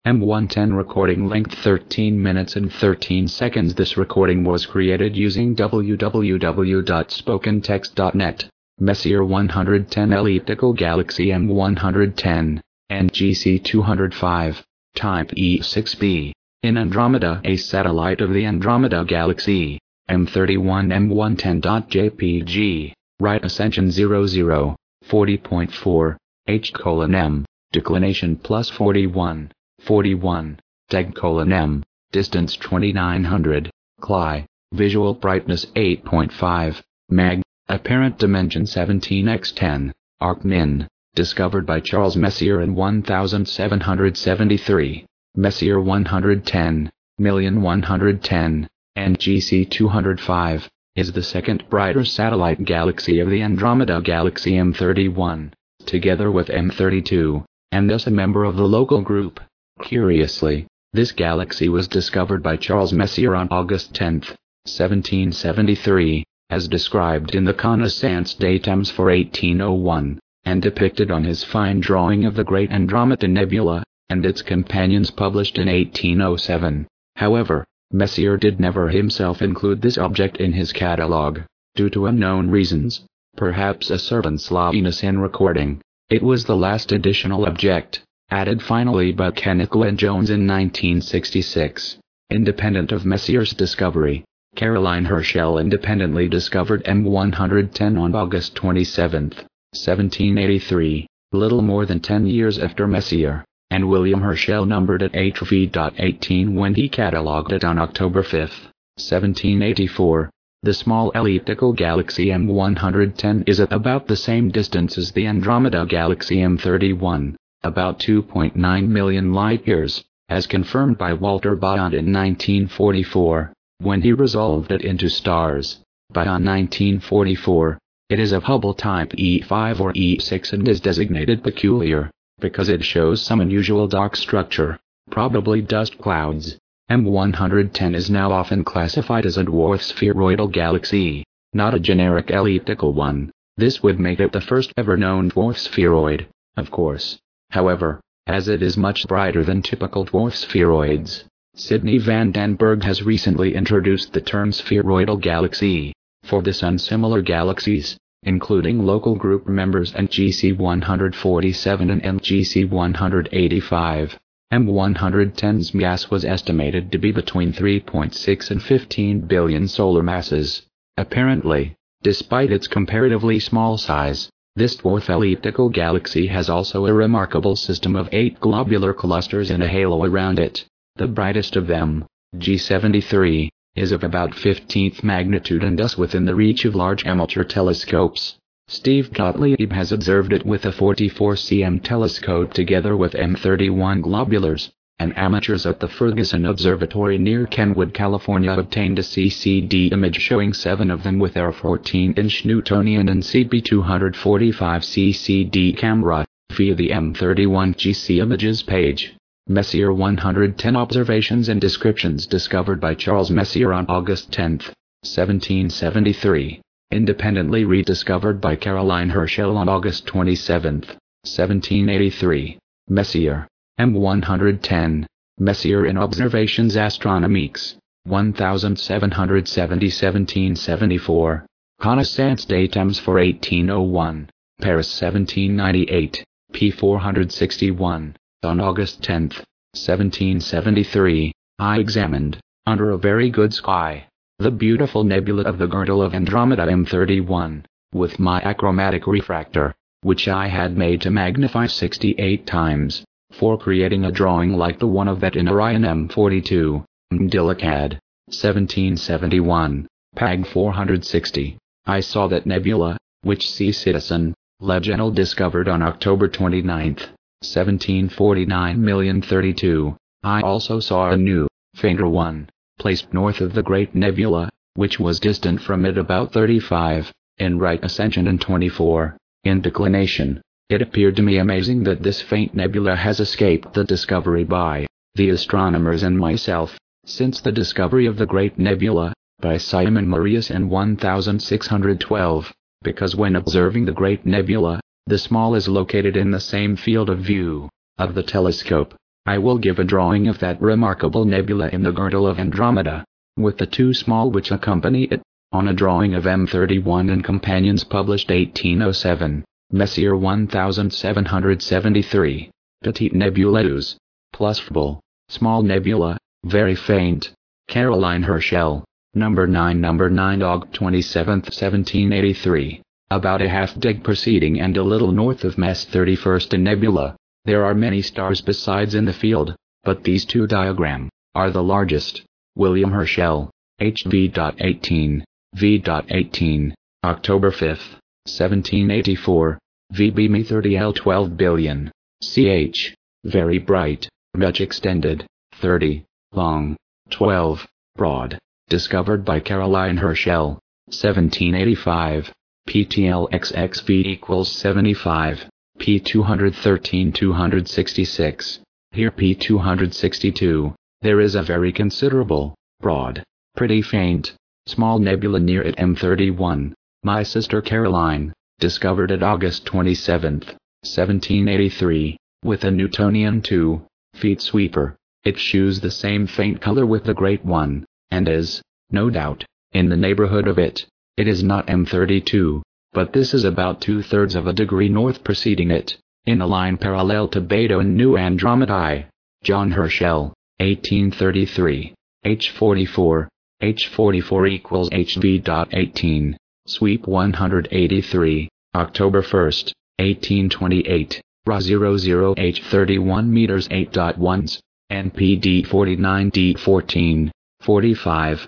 M110 recording length 13 minutes and 13 seconds. This recording was created using www.spokentext.net. Messier 110 Elliptical Galaxy M110, NGC 205, Type E6b. In Andromeda, a satellite of the Andromeda Galaxy. M31 M110.jpg. Right ascension 00, 40.4, H:M. Declination plus 41, 41, Deg:/M. Distance 2900, Cli. Visual brightness 8.5, Meg. Apparent dimension 17x10, Arcmin. Discovered by Charles Messier in 1773. Messier 110, 110, NGC 205, is the second brighter satellite galaxy of the Andromeda Galaxy M31, together with M32, and thus a member of the Local Group. Curiously, this galaxy was discovered by Charles Messier on August 10, 1773, as described in the Connaissance des Temps for 1801, and depicted on his fine drawing of the Great Andromeda Nebula, and its companions published in 1807. However, Messier did never himself include this object in his catalogue, due to unknown reasons, perhaps a servant's sloppiness in recording. It was the last additional object, added finally by Kenneth Glenn-Jones in 1966. Independent of Messier's discovery, Caroline Herschel independently discovered M110 on August 27, 1783, little more than 10 years after Messier, and William Herschel numbered it HV.18 when he catalogued it on October 5, 1784. The small elliptical galaxy M110 is at about the same distance as the Andromeda Galaxy M31, about 2.9 million light-years, as confirmed by Walter Biot in 1944, when he resolved it into stars. By 1944, it is of Hubble type E5 or E6 and is designated peculiar, because it shows some unusual dark structure, probably dust clouds. M110 is now often classified as a dwarf spheroidal galaxy, not a generic elliptical one. This would make it the first ever known dwarf spheroid, of course. However, as it is much brighter than typical dwarf spheroids, Sidney van den Berg has recently introduced the term spheroidal galaxy for this and similar galaxies, including Local Group members NGC 147 and NGC 185. M110's mass was estimated to be between 3.6 and 15 billion solar masses. Apparently, despite its comparatively small size, this dwarf elliptical galaxy has also a remarkable system of 8 globular clusters in a halo around it. The brightest of them, G73, is of about 15th magnitude and thus within the reach of large amateur telescopes. Steve Gottlieb has observed it with a 44 cm telescope together with M31 globulars, and amateurs at the Ferguson Observatory near Kenwood, California obtained a CCD image showing 7 of them with their 14-inch Newtonian and CB245 CCD camera, via the M31 GC Images page. Messier 110 Observations and Descriptions discovered by Charles Messier on August 10, 1773. Independently rediscovered by Caroline Herschel on August 27, 1783. Messier, M110, Messier in Observations Astronomiques, 1770 1774. Connaissance des Temps for 1801, Paris 1798, p. 461. On August 10, 1773, I examined, under a very good sky, the beautiful nebula of the girdle of Andromeda M31, with my achromatic refractor, which I had made to magnify 68 times, for creating a drawing like the one of that in Orion M42, Mdilacad, 1771, Pag 460. I saw that nebula, which C. Citizen, Legenal discovered on October 29, 1749,032. I also saw a new, fainter one, placed north of the Great Nebula, which was distant from it about 35, in right ascension and 24, in declination. It appeared to me amazing that this faint nebula has escaped the discovery by the astronomers and myself, since the discovery of the Great Nebula, by Simon Marius in 1612, because when observing the Great Nebula, the small is located in the same field of view of the telescope, I will give a drawing of that remarkable nebula in the girdle of Andromeda, with the two small which accompany it, on a drawing of M31 and companions published 1807, Messier 1773, Petite Nebula 2, plus Fable, small nebula, very faint, Caroline Herschel, number 9 Aug 27, 1783, about a half-dig preceding and a little north of Mess 31st Nebula. There are many stars besides in the field, but these two diagram are the largest. William Herschel, HV.18, V.18, October 5, 1784, VB 30L 12 billion, ch. Very bright, much extended, 30, long, 12, broad, discovered by Caroline Herschel, 1785, PTLXXV equals 75. P213 266, here P262, there is a very considerable, broad, pretty faint, small nebula near it M31, my sister Caroline, discovered it August 27, 1783, with a Newtonian 2 feet sweeper. It shews the same faint color with the great one, and is, no doubt, in the neighborhood of it. It is not M32. But this is about 2/3 of a degree north preceding it, in a line parallel to Beta and New Andromedae. John Herschel, 1833, H44 equals HV.18, sweep 183, October 1st, 1828, Ra 00 H31 meters 8.1s, NPD 49D14, 45,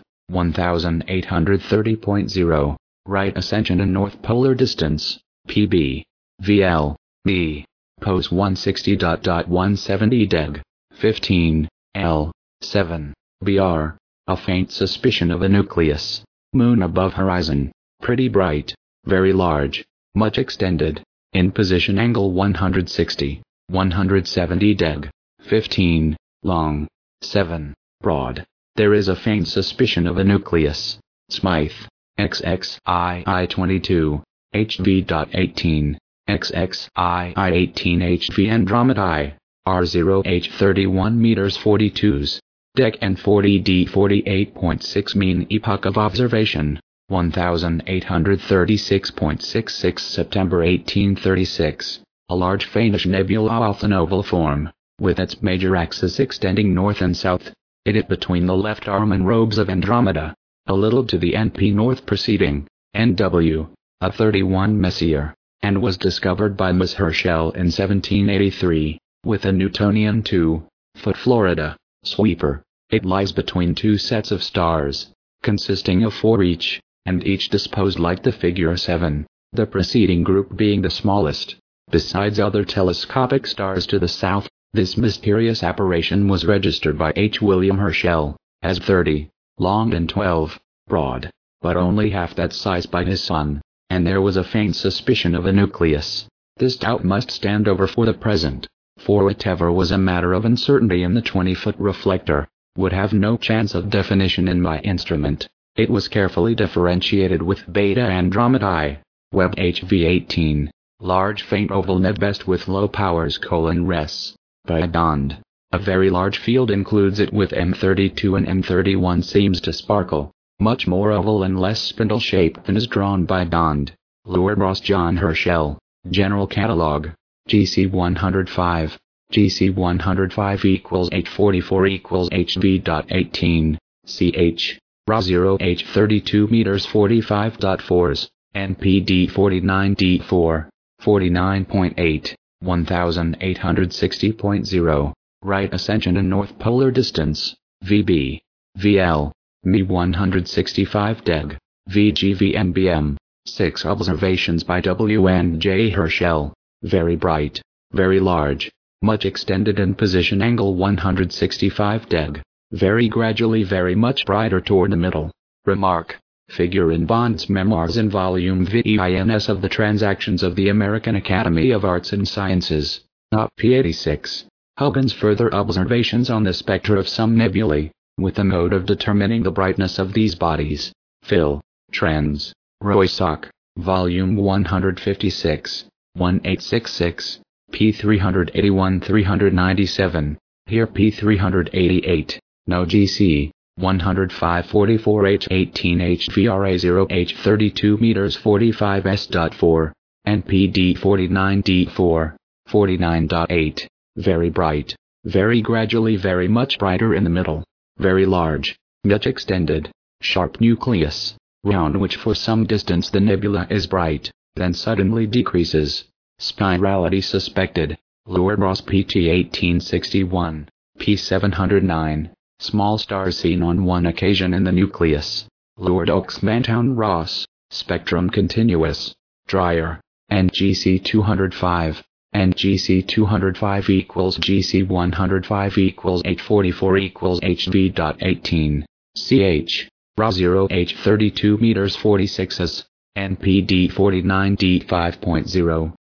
1830.0. Right ascension and north polar distance, PB, VL, me, pose 160.170 deg, 15, L, 7, BR, a faint suspicion of a nucleus, moon above horizon, pretty bright, very large, much extended, in position angle 160, 170 deg, 15, long, 7, broad, there is a faint suspicion of a nucleus, Smythe. XXII22, HV.18, XXII18 HV Andromedae, R0 H31 meters 42s, dec and 40D 48.6 mean epoch of observation, 1836.66 September 1836, a large faintish nebula of an oval form, with its major axis extending north and south, it between the left arm and robes of Andromeda. A little to the NP north preceding, NW, a 31 Messier, and was discovered by Miss Herschel in 1783, with a Newtonian 2 foot Florida sweeper. It lies between two sets of stars, consisting of 4 each, and each disposed like the figure 7, the preceding group being the smallest. Besides other telescopic stars to the south, this mysterious apparition was registered by H. William Herschel as 30. Long and 12, broad, but only half that size by his son, and there was a faint suspicion of a nucleus. This doubt must stand over for the present, for whatever was a matter of uncertainty in the 20-foot reflector, would have no chance of definition in my instrument. It was carefully differentiated with Beta Andromedae, Webb HV18, large faint oval nebest with low powers: res, by Dond. A very large field includes it with M32 and M31 seems to sparkle, much more oval and less spindle-shaped than is drawn by Dond. Lourdes John Herschel, General Catalogue, GC 105, GC 105 equals H44 equals HV.18, ch. Ra 0 H32 meters 45.4s, NPD 49D4, 49.8, 1860.0. Right ascension and north polar distance, VB, VL, me 165 deg, VGV MBM, 6 observations by W. and J. Herschel, very bright, very large, much extended in position angle 165 deg, very gradually very much brighter toward the middle. Remark, figure in Bond's Memoirs in Volume VINS of the Transactions of the American Academy of Arts and Sciences, Op. P86. Huggins' further observations on the spectra of some nebulae, with the mode of determining the brightness of these bodies. Phil. Trends. Roysock, Volume 156, 1866, p. 381-397. Here P388, no GC, 10544H 18HVRA0H 32 meters 45S.4, and PD49D4, 49.8, very bright, very gradually very much brighter in the middle, very large, much extended, sharp nucleus, round which for some distance the nebula is bright, then suddenly decreases, spirality suspected, Lourdes Ross PT 1861, P709, small stars seen on one occasion in the nucleus, Lourdes Oaks Mantown Ross, spectrum continuous, drier, NGC 205, NGC 205 equals GC 105 equals 844 equals HV.18, CH, Ra 0H 32 meters 46s, NPD 49D5.0,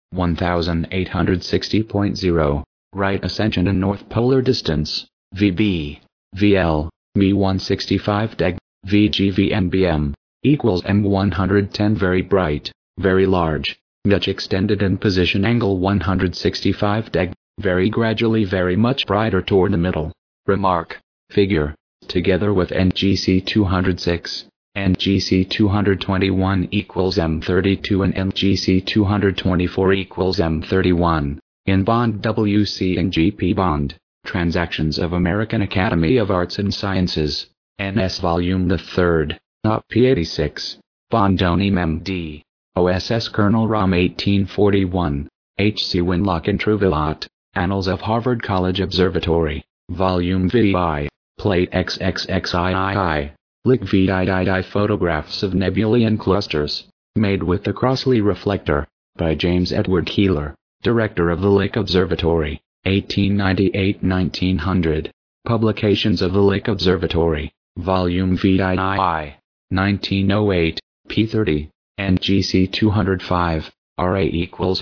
1860.0, right ascension and north polar distance, VB, VL, Me165 deg, VGV NBM, equals M110 very bright, very large, much extended in position angle 165 deg, very gradually very much brighter toward the middle. Remark, figure, together with NGC 206, NGC 221 equals M32 and NGC 224 equals M31, in bond WC and GP bond, Transactions of American Academy of Arts and Sciences, NS Volume the 3rd, Op P86, Bondonim MD, OSS Colonel Rom 1841, H.C. Winlock and Trouvilot, Annals of Harvard College Observatory, Volume VI, Plate XXXIII, Lick VIII Photographs of Nebulae and Clusters, made with the Crossley Reflector, by James Edward Keeler, Director of the Lick Observatory, 1898-1900, Publications of the Lick Observatory, Volume VIII, 1908, p30, NGC 205, RA equals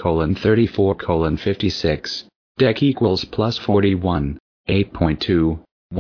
0:34:56, Dec equals plus 41, 8.2,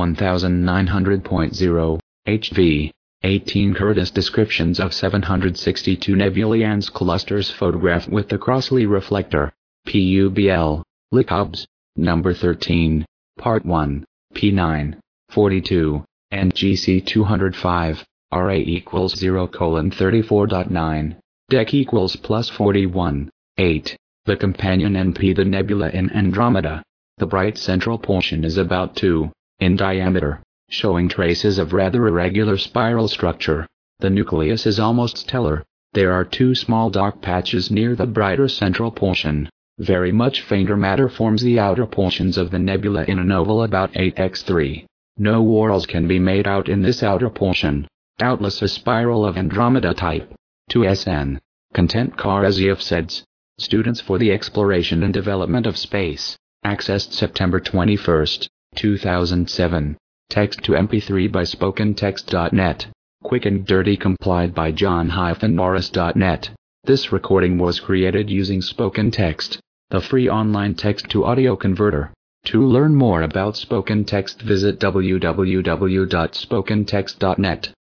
1900.0, HV, 18 Curtis descriptions of 762 nebulae and clusters photographed with the Crossley Reflector, PUBL, Lick Obs, number 13, Part 1, P9, 42, NGC 205, RA equals 0:34.9, Dec equals plus 41, 8, the companion NP the nebula in Andromeda. The bright central portion is about 2 in diameter, showing traces of rather irregular spiral structure. The nucleus is almost stellar. There are 2 small dark patches near the brighter central portion. Very much fainter matter forms the outer portions of the nebula in an oval about 8x3. No whorls can be made out in this outer portion. Doubtless a spiral of Andromeda type. 2SN. Content Karasyov says. Students for the Exploration and Development of Space. Accessed September 21, 2007. Text to MP3 by SpokenText.net. Quick and dirty complied by John-Norris.net. This recording was created using SpokenText, the free online text-to-audio converter. To learn more about SpokenText, visit www.spokentext.net.